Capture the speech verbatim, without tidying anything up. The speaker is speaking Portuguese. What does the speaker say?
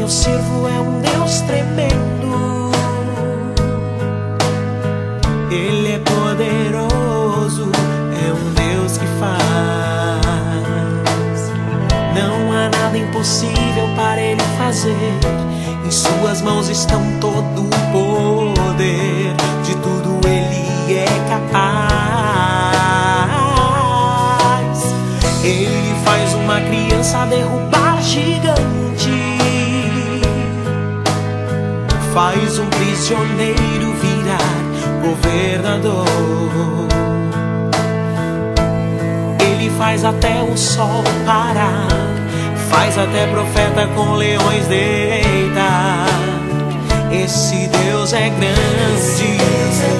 eu sirvo é um Deus tremendo. Ele é poderoso, é um Deus que faz. Não há nada impossível para Ele fazer. Em suas mãos estão todo o poder. De tudo Ele é capaz. Ele faz uma criança derrubar gigante, faz um prisioneiro virar governador. Ele faz até o sol parar, faz até profeta com leões deitar. Esse Deus é grande.